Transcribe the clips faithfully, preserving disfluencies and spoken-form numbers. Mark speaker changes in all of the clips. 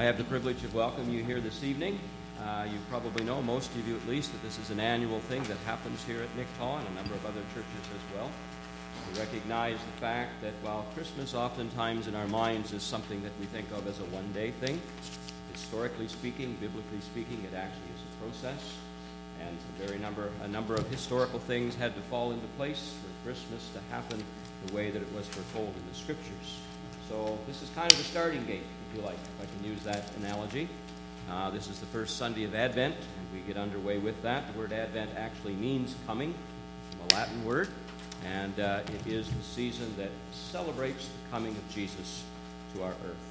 Speaker 1: I have the privilege of welcoming you here this evening. Uh, you probably know, most of you at least, that this is an annual thing that happens here at Nicktaw and a number of other churches as well. We recognize the fact that while Christmas oftentimes in our minds is something that we think of as a one-day thing, historically speaking, biblically speaking, it actually is a process. And a very number, a number of historical things had to fall into place for Christmas to happen the way that it was foretold in the Scriptures. So this is kind of the starting gate, if you like, if I can use that analogy. Uh, this is the first Sunday of Advent, and we get underway with that. The word Advent actually means coming, from a Latin word, and uh, it is the season that celebrates the coming of Jesus to our earth.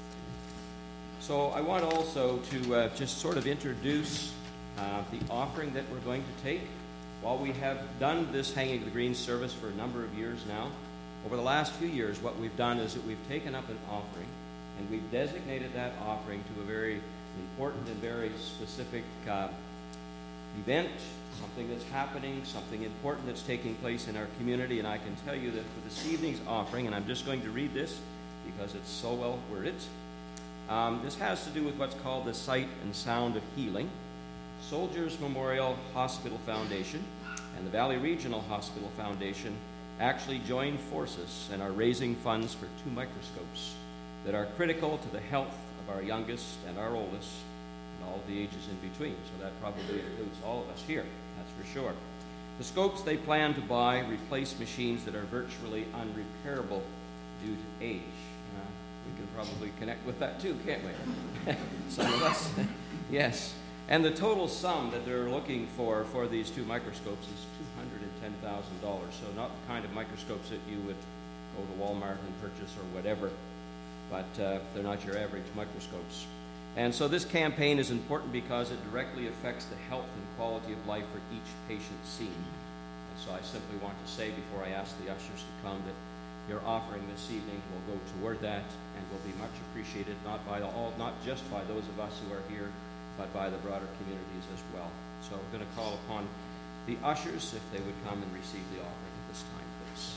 Speaker 1: So I want also to uh, just sort of introduce uh, the offering that we're going to take. While we have done this Hanging of the Green service for a number of years now, over the last few years, what we've done is that we've taken up an offering, and we've designated that offering to a very important and very specific uh, event, something that's happening, something important that's taking place in our community. And I can tell you that for this evening's offering, and I'm just going to read this because it's so well worded, um, this has to do with what's called the Sight and Sound of Healing, Soldiers Memorial Hospital Foundation, and the Valley Regional Hospital Foundation actually joined forces and are raising funds for two microscopes that are critical to the health of our youngest and our oldest and all the ages in between. So that probably includes all of us here, that's for sure. The scopes they plan to buy replace machines that are virtually unrepairable due to age. Uh, we can probably connect with that too, can't we? Some of us. Yes. And the total sum that they're looking for for these two microscopes is two hundred ten thousand dollars. So not the kind of microscopes that you would go to Walmart and purchase or whatever, but uh, they're not your average microscopes. And so this campaign is important because it directly affects the health and quality of life for each patient seen. And so I simply want to say before I ask the ushers to come that your offering this evening will go toward that and will be much appreciated, not by all, not just by those of us who are here, but by the broader communities as well. So I'm going to call upon the ushers if they would come and receive the offering at this time,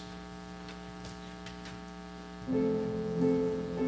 Speaker 1: please.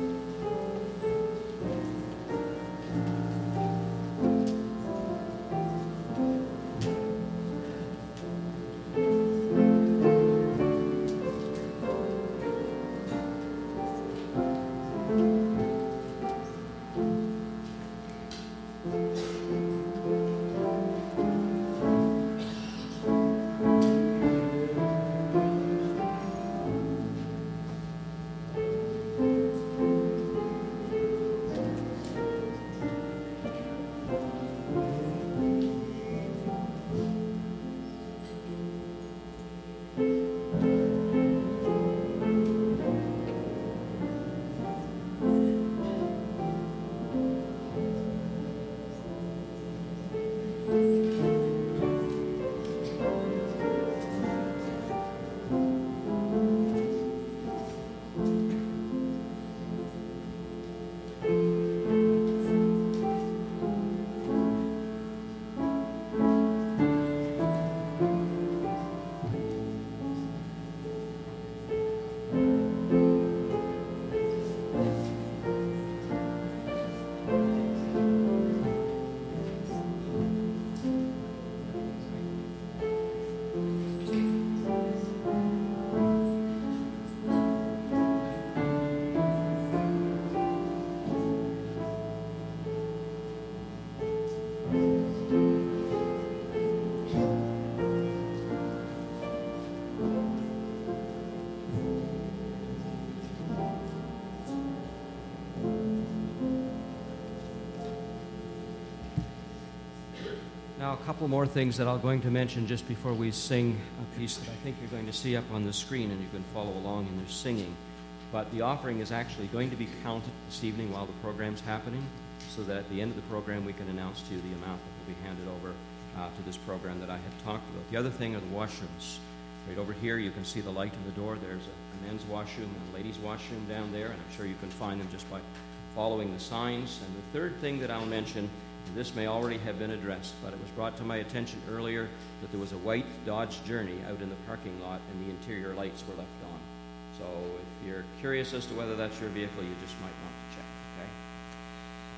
Speaker 1: Now, a couple more things that I'm going to mention just before we sing a piece that I think you're going to see up on the screen and you can follow along in their singing. But the offering is actually going to be counted this evening while the program's happening, so that at the end of the program we can announce to you the amount that will be handed over uh, to this program that I had talked about. The other thing are the washrooms. Right over here you can see the light in the door. There's a, a men's washroom and a ladies' washroom down there, and I'm sure you can find them just by following the signs. And the third thing that I'll mention, and this may already have been addressed, but it was brought to my attention earlier that there was a white Dodge Journey out in the parking lot and the interior lights were left on. So if you're curious as to whether that's your vehicle, you just might want to check, okay?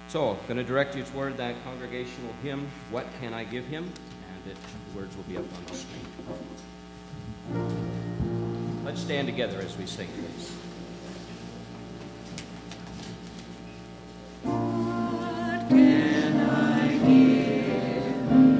Speaker 1: So, I'm going to direct you toward that congregational hymn, What Can I Give Him? And it, the words will be up on the screen. Let's stand together as we sing, please.
Speaker 2: What can I give?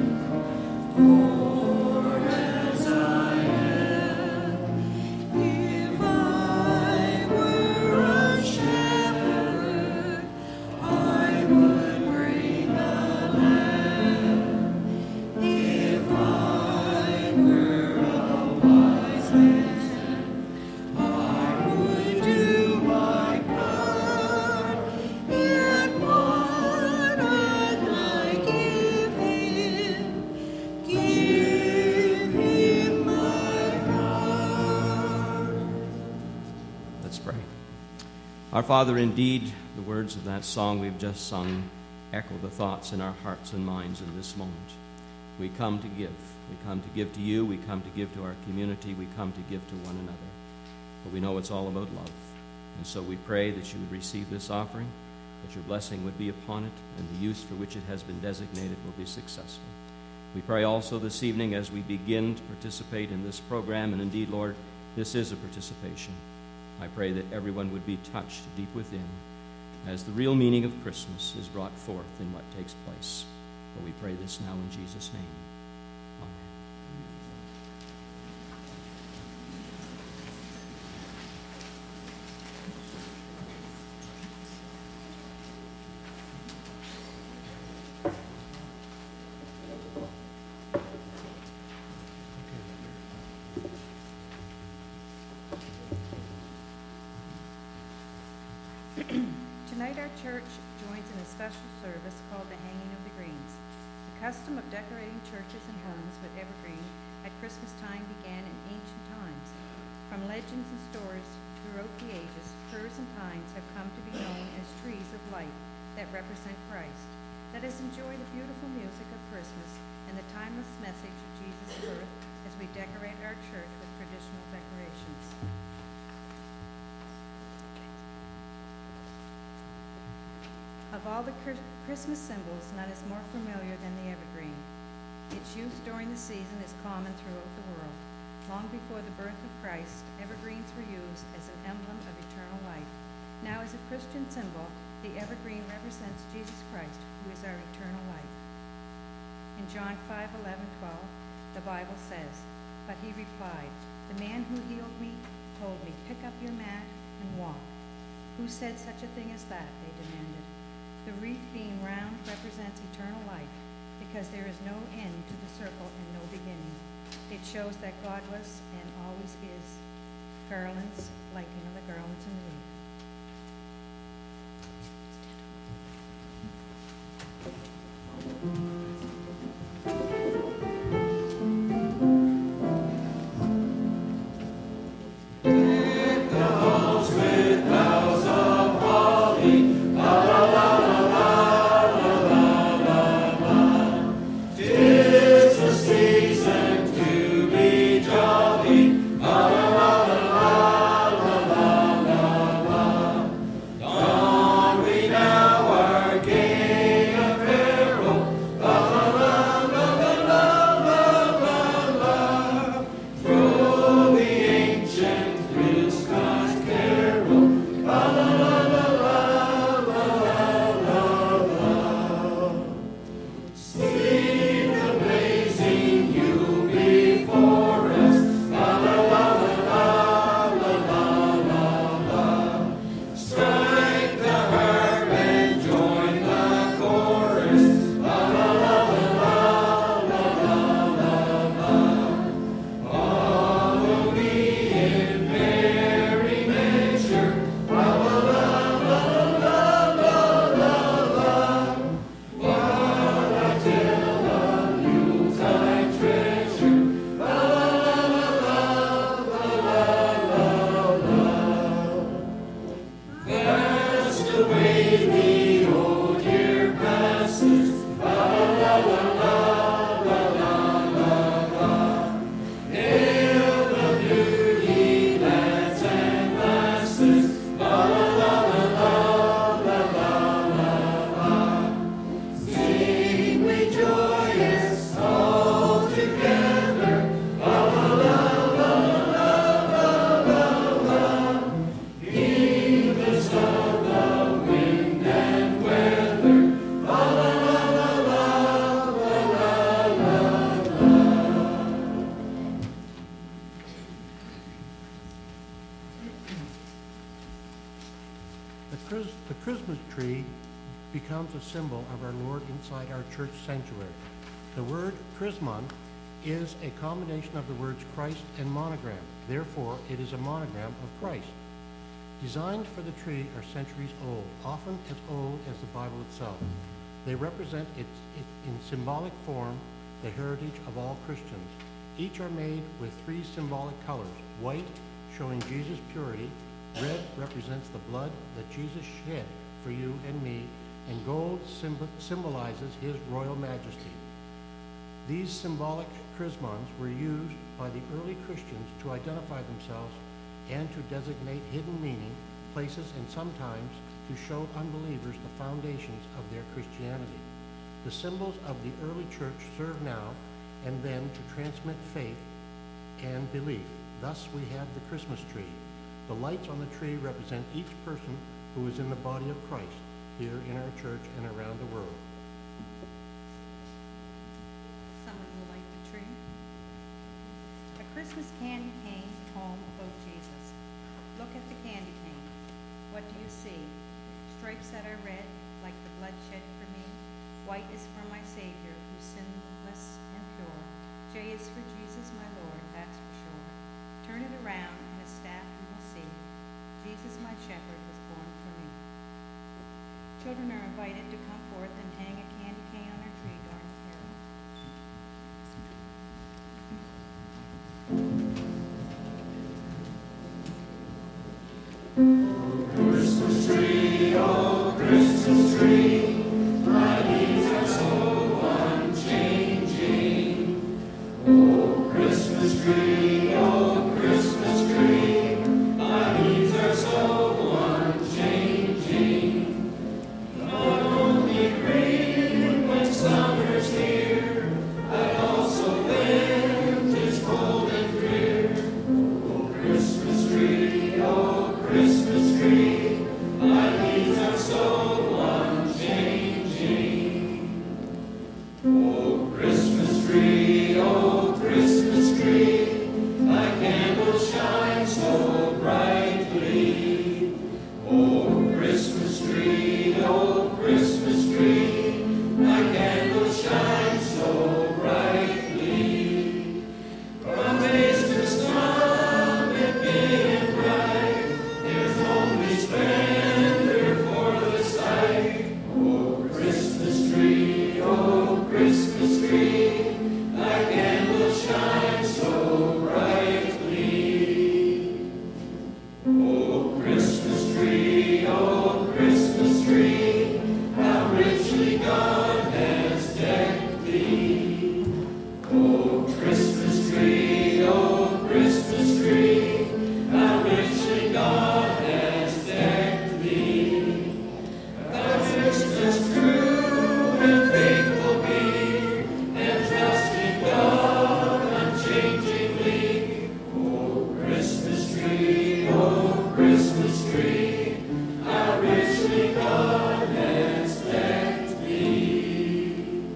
Speaker 2: Poor as I am, if I were a shepherd, I would bring a lamb. If I were a wise man, I would do my part. Yet what I'd like give him, give him my heart.
Speaker 1: Let's pray. Our Father, indeed, the words of that song we've just sung echo the thoughts in our hearts and minds in this moment. We come to give. We come to give to you. We come to give to our community. We come to give to one another. But we know it's all about love. And so we pray that you would receive this offering, that your blessing would be upon it, and the use for which it has been designated will be successful. We pray also this evening as we begin to participate in this program, and indeed, Lord, this is a participation. I pray that everyone would be touched deep within as the real meaning of Christmas is brought forth in what takes place. For we pray this now in Jesus' name. Amen.
Speaker 3: Tonight our church joins in a special service called the Hanging of the Greens. The custom of decorating churches and homes with evergreen at Christmas time began in ancient times. From legends and stories throughout the ages, firs and pines have come to be known as trees of light that represent Christ. Let us enjoy the beautiful music of Christmas and the timeless message of Jesus' birth as we decorate our church with traditional decorations. Of all the Christmas symbols, none is more familiar than the evergreen. Its use during the season is common throughout the world. Long before the birth of Christ, evergreens were used as an emblem of eternal life. Now, as a Christian symbol, the evergreen represents Jesus Christ, who is our eternal life. In John five, eleven, twelve, the Bible says, "But he replied, 'The man who healed me told me, pick up your mat and walk.' 'Who said such a thing as that?' they demanded. The wreath being round represents eternal life, because there is no end to the circle and no beginning. It shows that God was and always is. Garlands, like you know the garlands in the wreath.
Speaker 2: La la la la la la la la.
Speaker 4: Chris- the Christmas tree becomes a symbol of our Lord inside our church sanctuary. The word chrismon is a combination of the words Christ and monogram. Therefore, it is a monogram of Christ. Designs for the tree are centuries old, often as old as the Bible itself. They represent it, it in symbolic form the heritage of all Christians. Each are made with three symbolic colors: white, showing Jesus' purity; red represents the blood that Jesus shed for you and me; and gold symbol symbolizes his royal majesty. These symbolic chrismons were used by the early Christians to identify themselves and to designate hidden meaning, places, and sometimes to show unbelievers the foundations of their Christianity. The symbols of the early church serve now and then to transmit faith and belief. Thus we have the Christmas tree. The lights on the tree represent each person who is in the body of Christ here in our church and around the world.
Speaker 3: Someone will light the tree. A Christmas candy cane poem about Jesus. Look at the candy cane. What do you see? Stripes that are red, like the blood shed for me. White is for my Savior, who's sinless and pure. J is for Jesus, my Lord, that's for sure. Turn it around, and a staff you will see. Jesus, my shepherd, was born for me. Children are invited to come forth and hang a candy cane on our tree during the carol.
Speaker 2: Christmas tree, oh Christmas tree, my needs are so unchanging. Oh Christmas tree, oh Christmas tree, my needs are so unchanging. Not only green when summer's here, but also when 'tis cold and drear. Oh Christmas tree, oh Christmas tree, my needs are so unchanging. Oh Christmas tree, oh Christmas tree, my candles shine so brightly. Oh Christmas tree, oh Christmas tree, my candles shine so brightly. From base to summit, gay and bright, there's only splendor for the sight. Oh Christmas tree, oh Christmas tree, thy candles shine so brightly. Oh Christmas tree, oh Christmas tree, how richly God has decked thee. Oh Christmas tree, oh Christmas tree, how richly God has decked thee. Thou Christmas true and faithful be, and trust in God unchangingly. Oh Christmas tree, oh Christmas tree, how richly God has decked thee.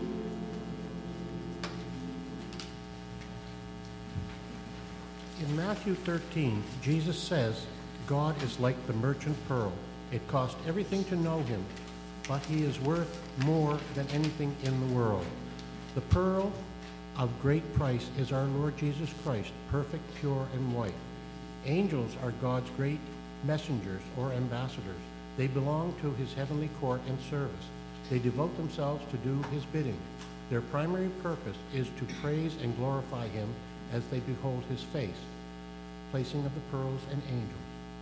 Speaker 4: In Matthew thirteen, Jesus says, God is like the merchant pearl. It cost everything to know him, but he is worth more than anything in the world. The pearl of great price is our Lord Jesus Christ, perfect, pure, and white. Angels are God's great messengers or ambassadors. They belong to his heavenly court and service. They devote themselves to do his bidding. Their primary purpose is to praise and glorify him as they behold his face. Placing of the pearls and angels.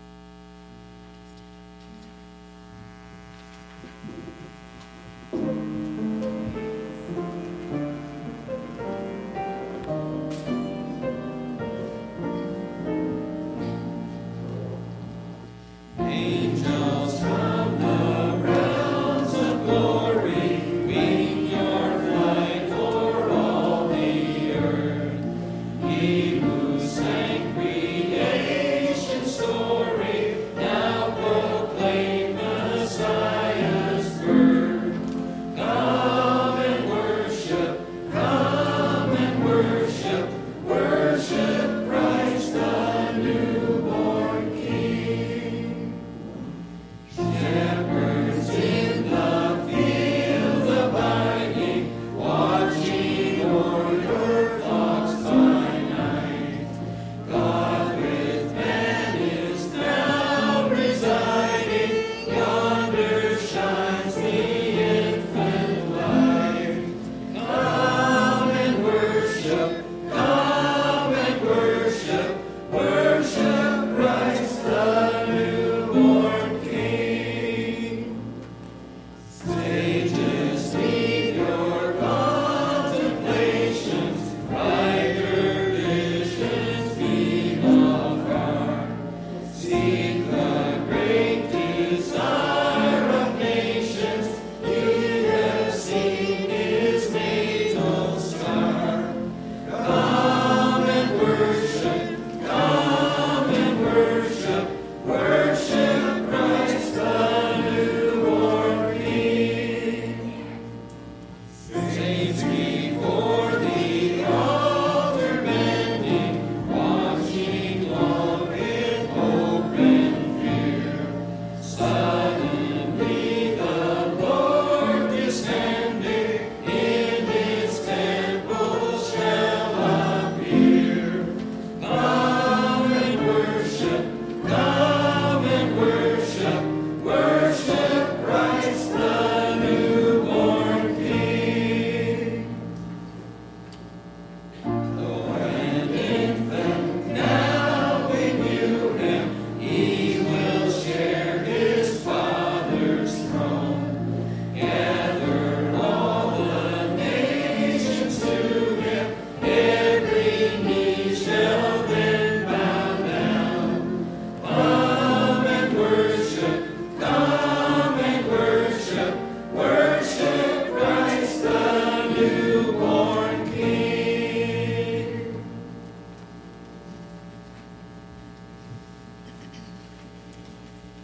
Speaker 2: Angels from the realms of glory, wing your flight o'er all the earth. He who sang creation's story, now proclaim Messiah's birth.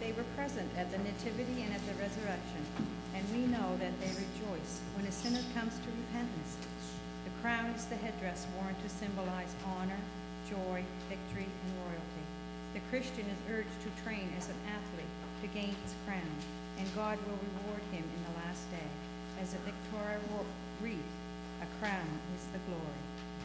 Speaker 3: they were present at the Nativity and at the resurrection, and we know that they rejoice when a sinner comes to repentance. The crown is the headdress worn to symbolize honor, joy, victory, and royalty. The Christian is urged to train as an athlete to gain his crown, and God will reward him in the last day. As a victorious wreath, a crown is the glory.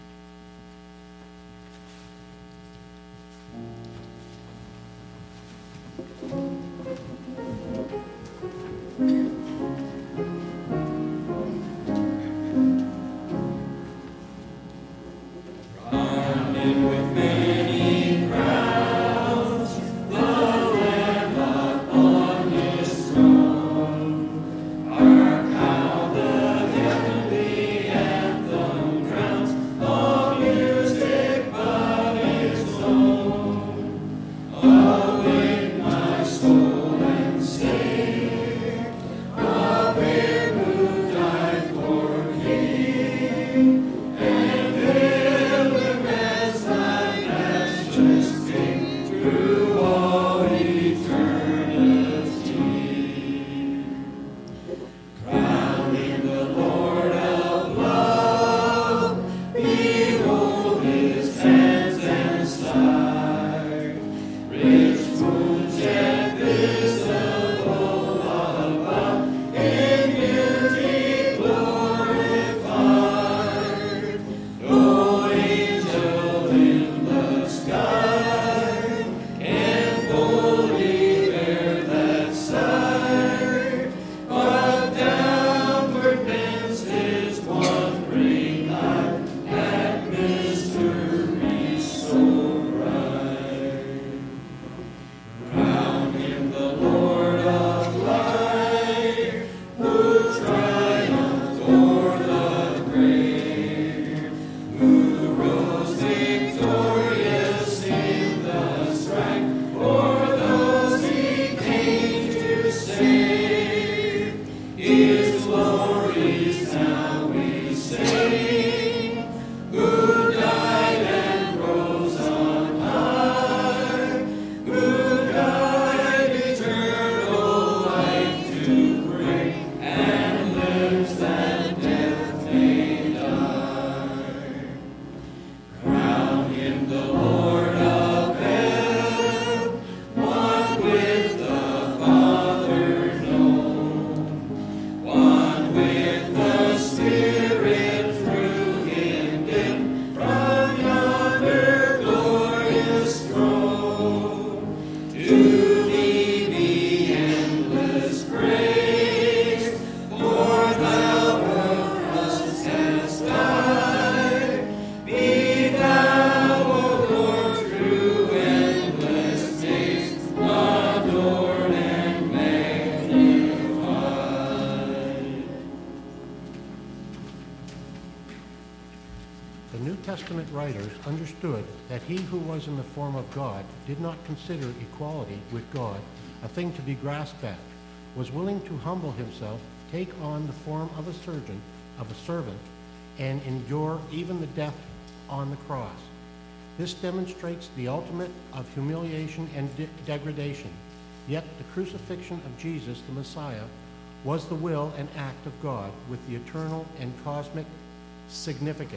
Speaker 4: Testament writers understood that he who was in the form of God did not consider equality with God a thing to be grasped at, was willing to humble himself, take on the form of a servant, of a servant, and endure even the death on the cross. This demonstrates the ultimate of humiliation and de- degradation. Yet the crucifixion of Jesus, the Messiah, was the will and act of God with the eternal and cosmic significance.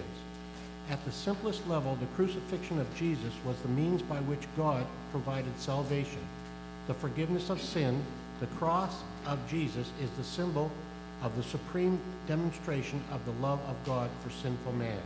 Speaker 4: At the simplest level, the crucifixion of Jesus was the means by which God provided salvation. The forgiveness of sin, the cross of Jesus, is the symbol of the supreme demonstration of the love of God for sinful man.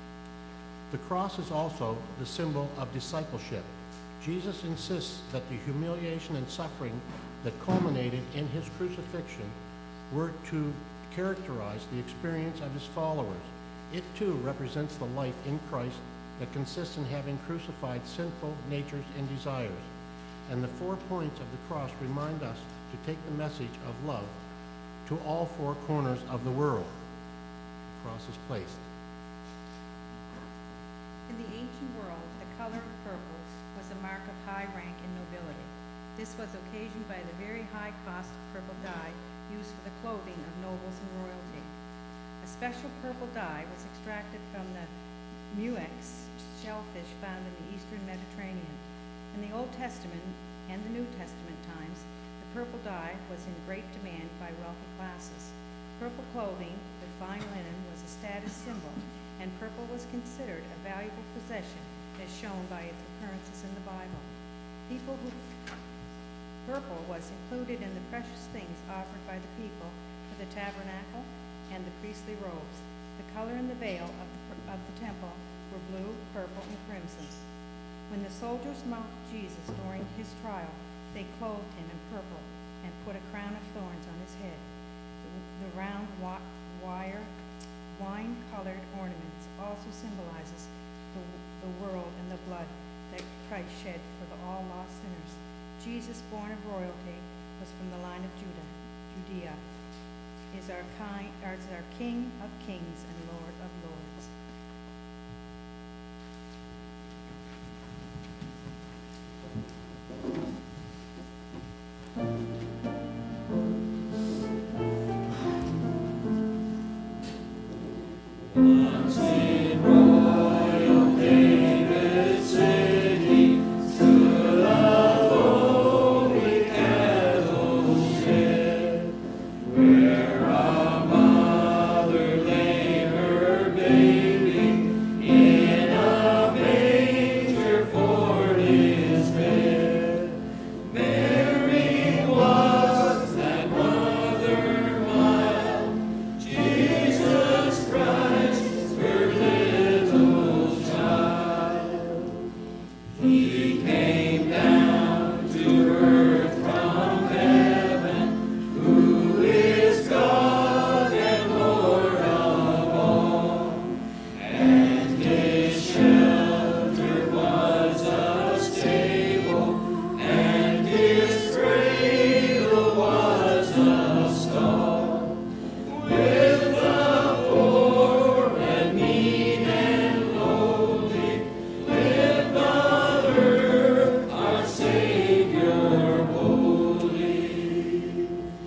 Speaker 4: The cross is also the symbol of discipleship. Jesus insists that the humiliation and suffering that culminated in his crucifixion were to characterize the experience of his followers. It too represents the life in Christ that consists in having crucified sinful natures and desires. And the four points of the cross remind us to take the message of love to all four corners of the world. The cross is placed.
Speaker 3: In the ancient world, the color of purple was a mark of high rank and nobility. This was occasioned by the very high cost of purple dye used for the clothing of nobles and royalty. A special purple dye was extracted from the muex shellfish found in the eastern Mediterranean. In the Old Testament, and the New Testament times, the purple dye was in great demand by wealthy classes. Purple clothing with fine linen was a status symbol, and purple was considered a valuable possession as shown by its occurrences in the Bible. People who Purple was included in the precious things offered by the people for the tabernacle and the priestly robes. The color and the veil of the, of the temple were blue, purple, and crimson. When the soldiers mocked Jesus during his trial, they clothed him in purple and put a crown of thorns on his head. The, the round wa- wire, wine-colored ornaments also symbolizes the, the world and the blood that Christ shed for the all lost sinners. Jesus, born of royalty, was from the line of Judah, Judea, is our, kind, is our King of kings and Lord of lords.
Speaker 2: Once in royal David's city stood a lowly cattle shed, where a mother lay her baby in a manger for his bed. Mary was that mother mild, Jesus Christ, her little child. He came down to earth from heaven, who is God and Lord of all, and his shelter was a stable, and his cradle was a stall. With the poor and mean and lowly, lived on earth our Savior holy.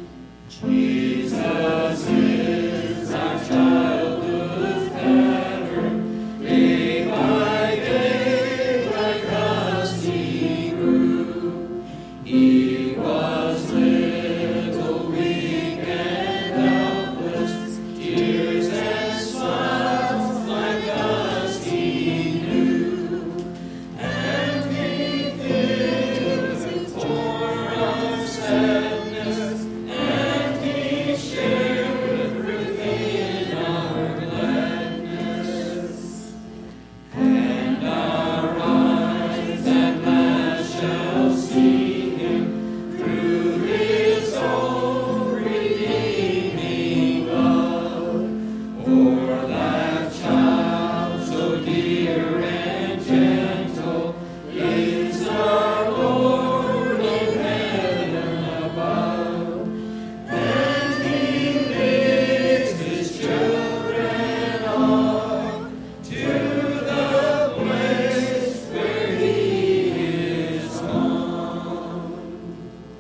Speaker 2: Jesus is our childhood's pattern, day by day like us he grew. He was little, weak, and helpless, tears and smiles like us he knew. And he filled for our sadness, and he shared within our gladness. And our eyes at last shall see him through his own redeeming love. For that child so dear and gentle is our Lord in heaven above. And he leads his children on to the place where he is gone.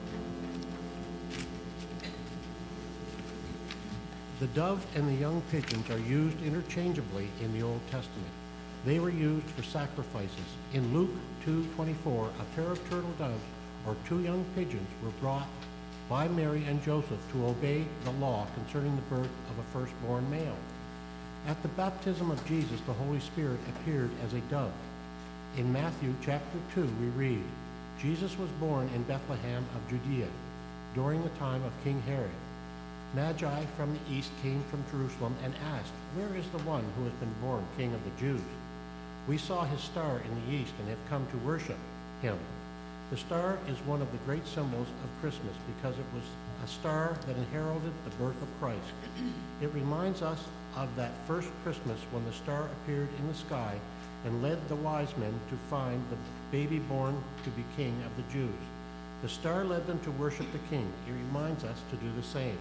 Speaker 4: The dove and the young pigeons are used interchangeably in the Old Testament. They were used for sacrifices. In Luke two twenty-four, a pair of turtle doves or two young pigeons were brought by Mary and Joseph to obey the law concerning the birth of a firstborn male. At the baptism of Jesus, the Holy Spirit appeared as a dove. In Matthew chapter two, we read, Jesus was born in Bethlehem of Judea during the time of King Herod. Magi from the east came from Jerusalem and asked, "Where is the one who has been born King of the Jews? We saw his star in the east and have come to worship him." The star is one of the great symbols of Christmas because it was a star that heralded the birth of Christ. It reminds us of that first Christmas when the star appeared in the sky and led the wise men to find the baby born to be King of the Jews. The star led them to worship the King. It reminds us to do the same.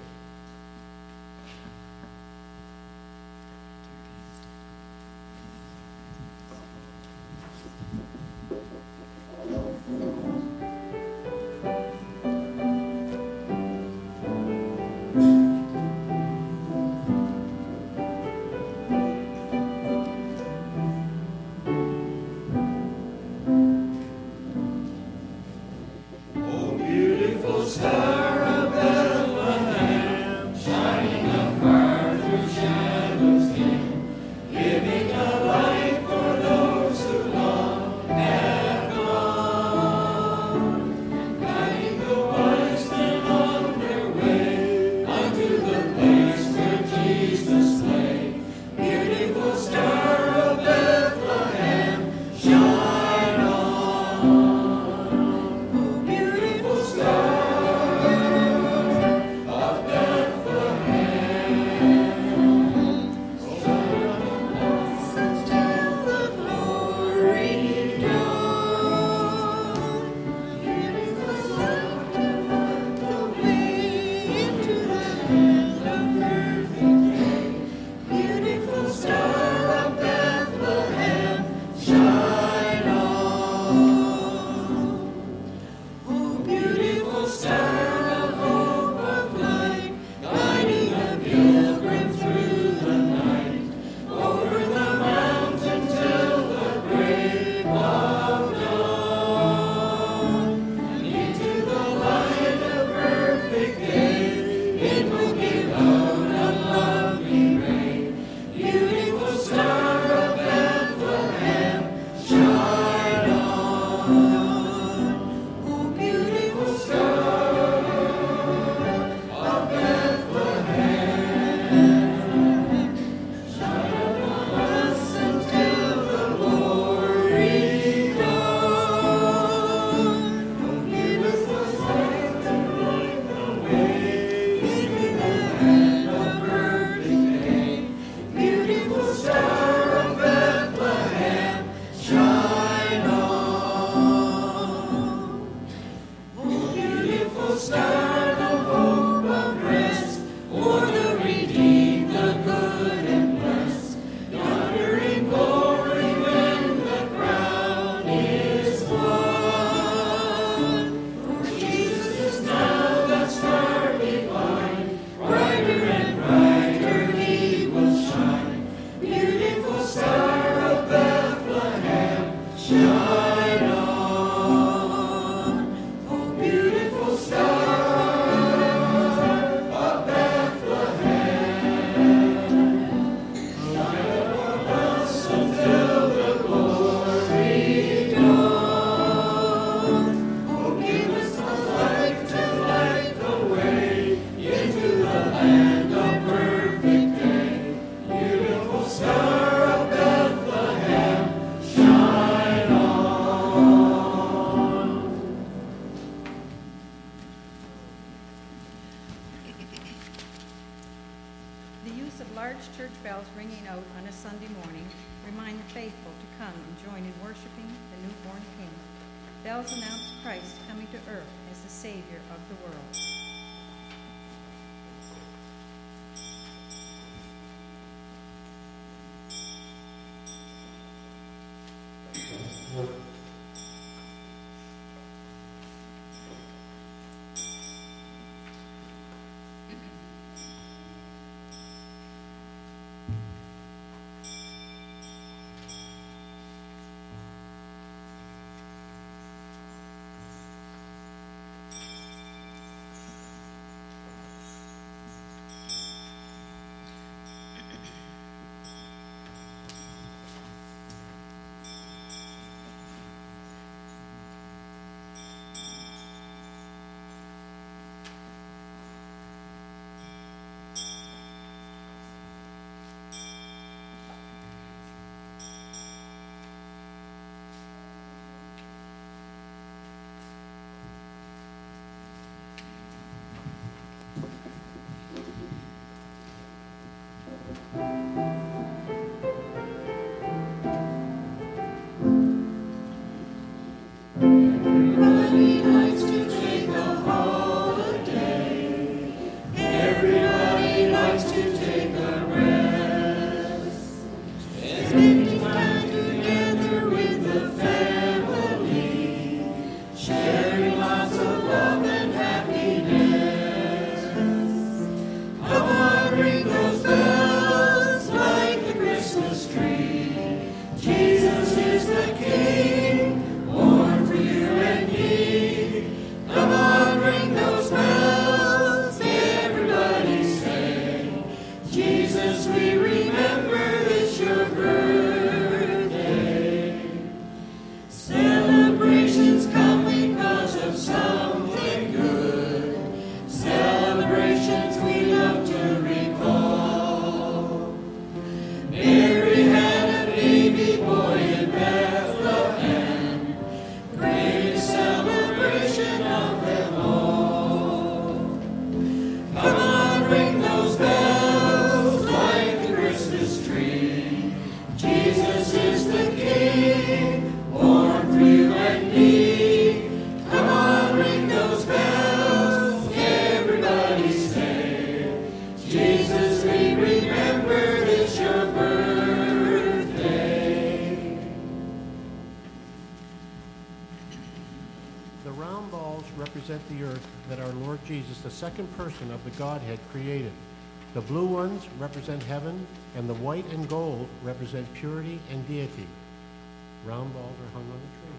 Speaker 3: ringing out on a Sunday morning remind the faithful to come and join in worshiping the newborn King. Bells announce Christ coming to earth as the Savior of the world.
Speaker 4: the earth that our Lord Jesus, the second person of the Godhead, created. The blue ones represent heaven, and the white and gold represent purity and deity. Round balls are hung on the tree.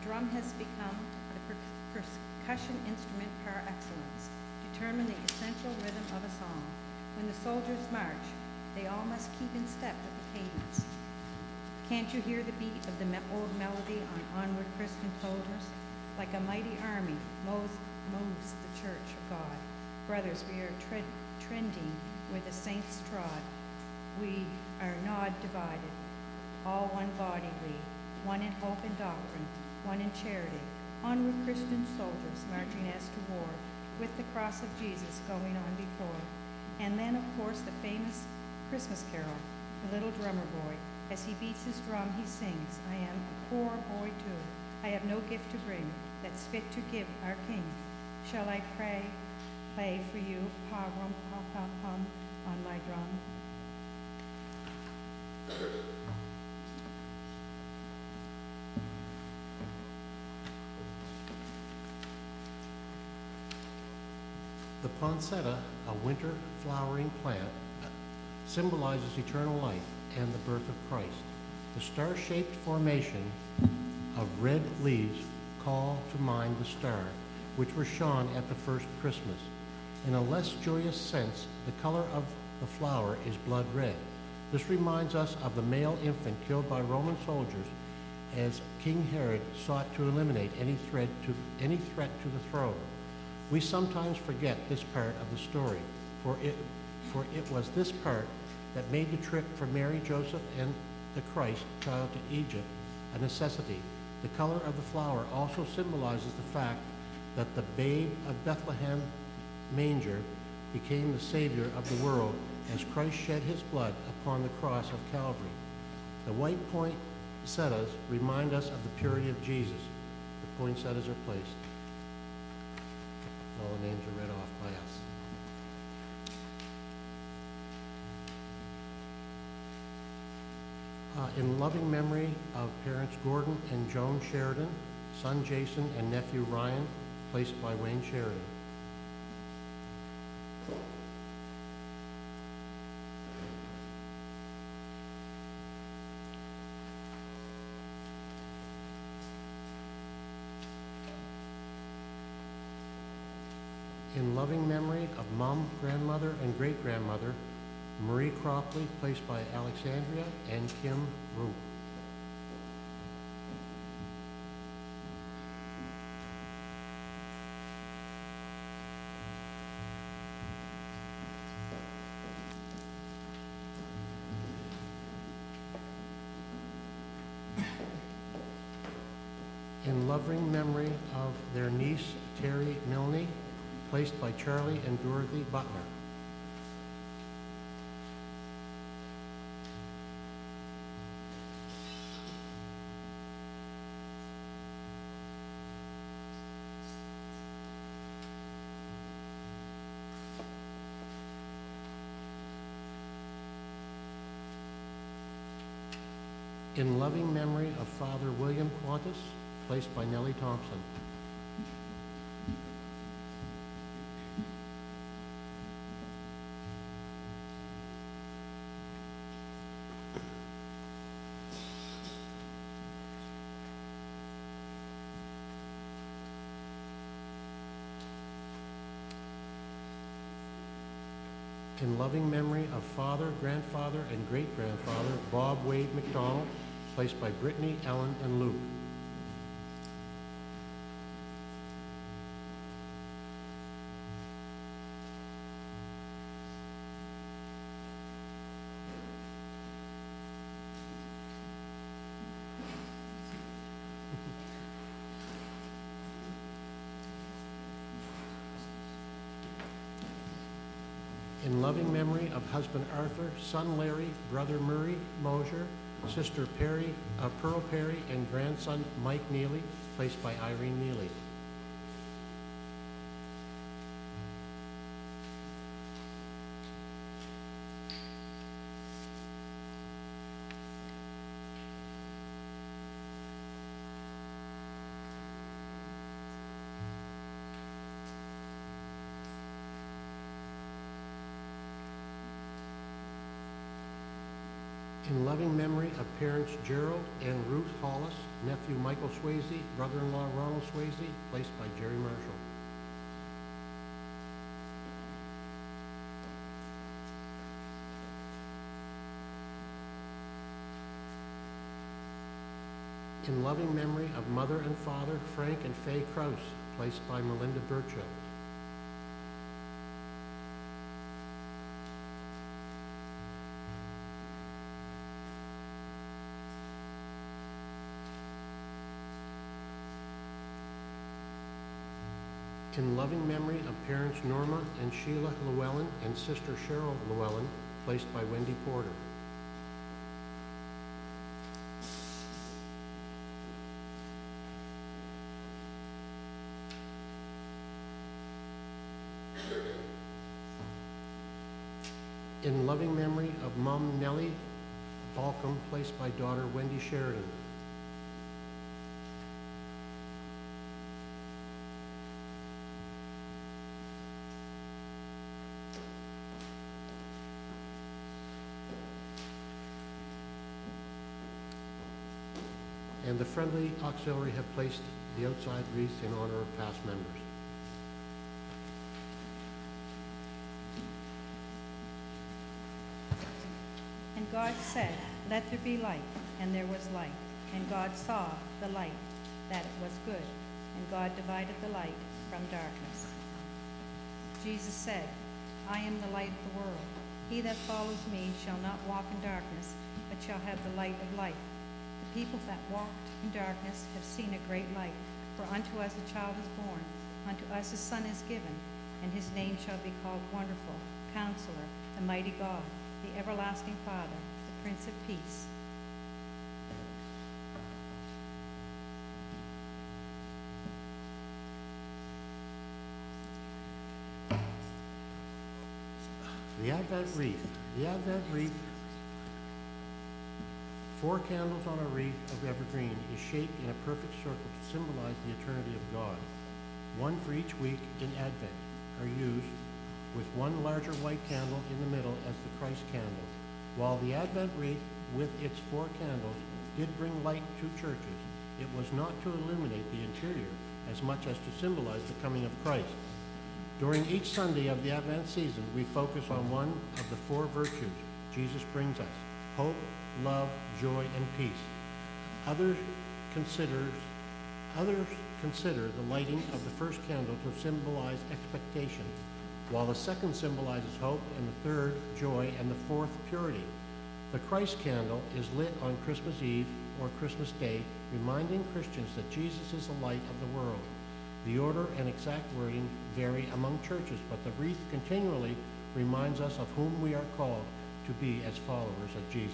Speaker 3: drum has become the per percussion instrument par excellence, determine the essential rhythm of a song. When the soldiers march, they all must keep in step with the cadence. Can't you hear the beat of the me old melody on onward Christian soldiers? Like a mighty army moves, moves the church of God. Brothers, we are tre trending where the saints trod. We are not divided, all one body we, one in hope and doctrine, one in charity. Onward Christian soldiers marching as to war, with the cross of Jesus going on before. And then, of course, the famous Christmas carol, the little drummer boy. As he beats his drum, he sings, I am a poor boy too. I have no gift to bring that's fit to give our King. Shall I pray, play for you, pa-rum, pa-pum-pum, on my drum?
Speaker 4: The poinsettia, a winter flowering plant, symbolizes eternal life and the birth of Christ. The star-shaped formation of red leaves call to mind the star, which were shone at the first Christmas. In a less joyous sense, the color of the flower is blood red. This reminds us of the male infant killed by Roman soldiers as King Herod sought to eliminate any threat to, any threat to the throne. We sometimes forget this part of the story, for it, for it was this part that made the trip for Mary, Joseph, and the Christ child to Egypt a necessity. The color of the flower also symbolizes the fact that the babe of Bethlehem manger became the Savior of the world as Christ shed his blood upon the cross of Calvary. The white poinsettias remind us of the purity of Jesus. The poinsettias are placed. All the names are read off by us. Uh, in loving memory of parents Gordon and Joan Sheridan, son Jason and nephew Ryan, placed by Wayne Sheridan. In loving memory of mom, grandmother, and great-grandmother, Marie Cropley, placed by Alexandria and Kim Roop. In loving memory of their niece, Terry Milne, placed by Charlie and Dorothy Butler. In loving memory of Father William Qantas, placed by Nellie Thompson. In loving memory of father, grandfather, and great-grandfather Bob Wade McDonald, placed by Brittany, Ellen, and Luke. In loving memory of husband Arthur, son Larry, brother Murray Mosier, sister Perry, uh, Pearl Perry, and grandson Mike Neely, placed by Irene Neely. In loving memory of parents Gerald and Ruth Hollis, nephew Michael Swayze, brother-in-law Ronald Swayze, placed by Jerry Marshall. In loving memory of mother and father Frank and Faye Krause, placed by Melinda Burchill. In loving memory of parents Norma and Sheila Llewellyn and sister Cheryl Llewellyn, placed by Wendy Porter. In loving memory of Mom Nellie Balcom, placed by daughter Wendy Sheridan. And the Friendly Auxiliary have placed the outside wreaths in honor of past members.
Speaker 3: And God said, "Let there be light," and there was light. And God saw the light, that it was good. And God divided the light from darkness. Jesus said, "I am the light of the world. He that follows me shall not walk in darkness, but shall have the light of life." The people that walked in darkness have seen a great light. For unto us a child is born, unto us a son is given, and his name shall be called Wonderful, Counselor, the Mighty God, the Everlasting Father, the Prince of Peace.
Speaker 4: The Advent wreath. The Advent wreath, four candles on a wreath of evergreen, is shaped in a perfect circle to symbolize the eternity of God. One for each week in Advent are used, with one larger white candle in the middle as the Christ candle. While the Advent wreath with its four candles did bring light to churches, it was not to illuminate the interior as much as to symbolize the coming of Christ. During each Sunday of the Advent season, we focus on one of the four virtues Jesus brings us: hope, love, joy, and peace. Others considers, others consider the lighting of the first candle to symbolize expectation, while the second symbolizes hope, and the third, joy, and the fourth, purity. The Christ candle is lit on Christmas Eve or Christmas Day, reminding Christians that Jesus is the light of the world. The order and exact wording vary among churches, but the wreath continually reminds us of whom we are called to be as followers of Jesus.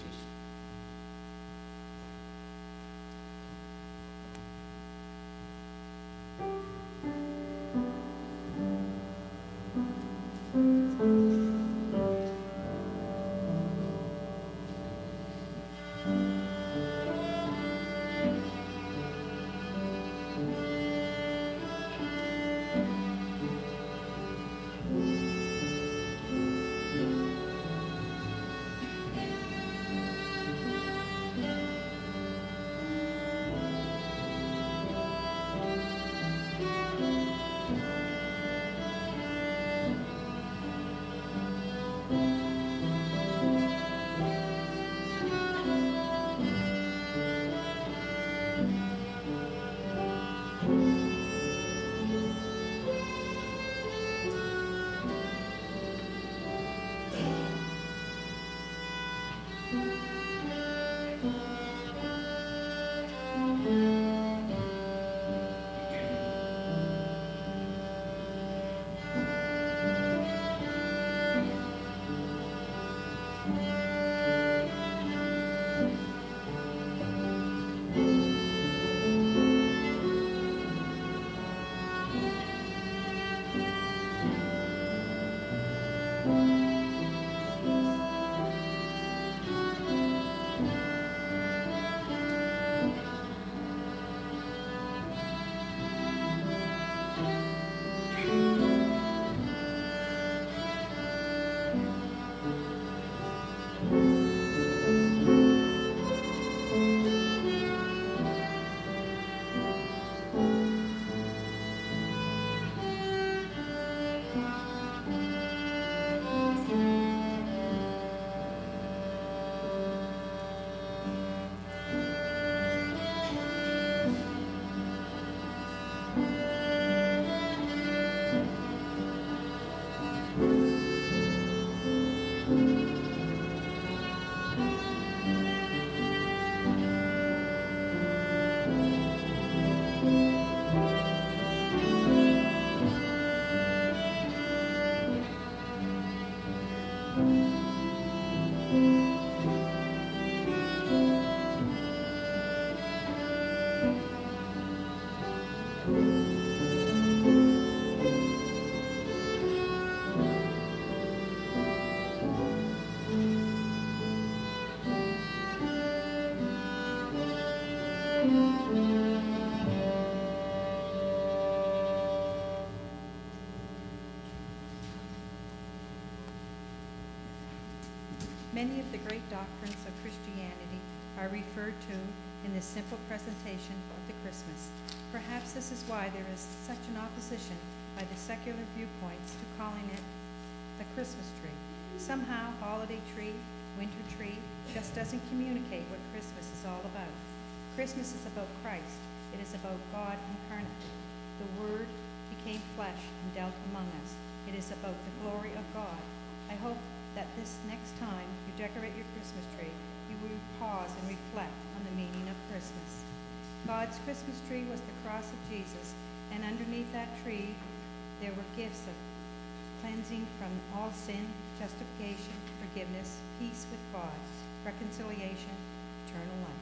Speaker 3: Many of the great doctrines of Christianity are referred to in this simple presentation of the Christmas. Perhaps this is why there is such an opposition by the secular viewpoints to calling it the Christmas tree. Somehow, holiday tree, winter tree, just doesn't communicate what Christmas is all about. Christmas is about Christ. It is about God incarnate. The Word became flesh and dealt among us. It is about the glory of God. I hope that this next time you decorate your Christmas tree, you will pause and reflect on the meaning of Christmas. God's Christmas tree was the cross of Jesus, and underneath that tree there were gifts of cleansing from all sin, justification, forgiveness, peace with God, reconciliation, eternal life.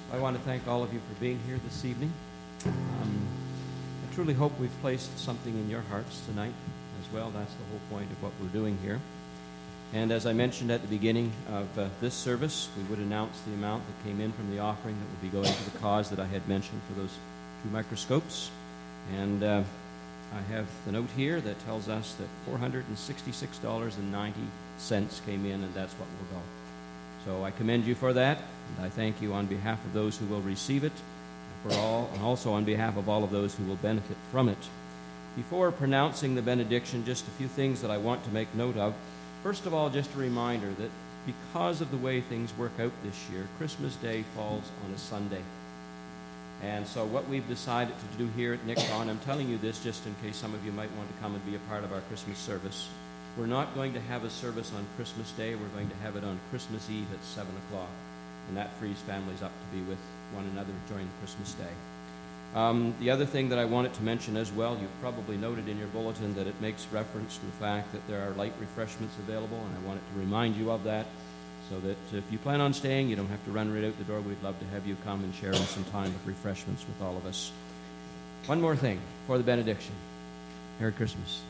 Speaker 1: I want to thank all of you for being here this evening. Um, I truly hope we've placed something in your hearts tonight as well. That's the whole point of what we're doing here. And as I mentioned at the beginning of uh, this service, we would announce the amount that came in from the offering that would be going to the cause that I had mentioned for those two microscopes. And uh, I have the note here that tells us that four hundred sixty-six dollars and ninety cents came in, and that's what will go. So I commend you for that, and I thank you on behalf of those who will receive it, for all, and also on behalf of all of those who will benefit from it. Before pronouncing the benediction, just a few things that I want to make note of. First of all, just a reminder that because of the way things work out this year, Christmas Day falls on a Sunday. And so what we've decided to do here at Nickton, I'm telling you this just in case some of you might want to come and be a part of our Christmas service. We're not going to have a service on Christmas Day. We're going to have it on Christmas Eve at seven o'clock. And that frees families up to be with one another during Christmas Day. Um, the other thing that I wanted to mention as well, you've probably noted in your bulletin that it makes reference to the fact that there are light refreshments available, and I wanted to remind you of that so that if you plan on staying, you don't have to run right out the door. We'd love to have you come and share in some time of refreshments with all of us. One more thing for the benediction. Merry Christmas.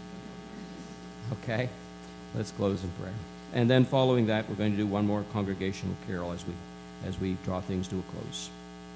Speaker 1: Okay, let's close in prayer. And then following that, we're going to do one more congregational carol as we, as we draw things to a close.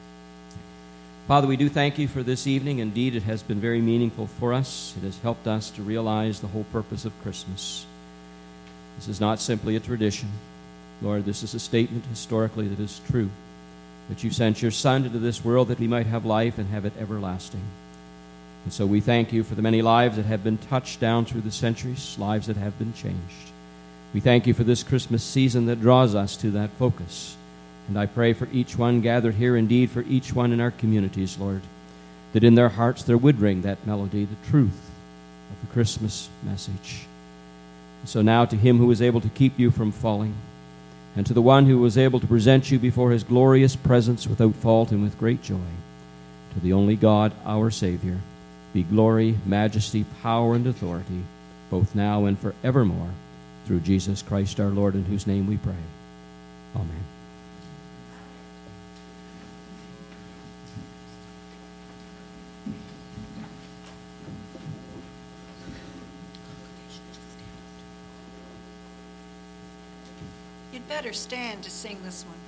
Speaker 1: Father, we do thank you for this evening. Indeed, it has been very meaningful for us. It has helped us to realize the whole purpose of Christmas. This is not simply a tradition. Lord, this is a statement historically that is true, that you sent your Son into this world that we might have life and have it everlasting. And so we thank you for the many lives that have been touched down through the centuries, lives that have been changed. We thank you for this Christmas season that draws us to that focus. And I pray for each one gathered here, indeed for each one in our communities, Lord, that in their hearts there would ring that melody, the truth of the Christmas message. And so now to him who is able to keep you from falling, and to the one who was able to present you before his glorious presence without fault and with great joy, to the only God, our Savior, be glory, majesty, power, and authority, both now and forevermore, through Jesus Christ our Lord, in whose name we pray. Amen.
Speaker 5: You'd better stand to sing this one.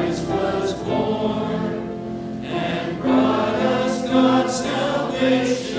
Speaker 2: Salvation.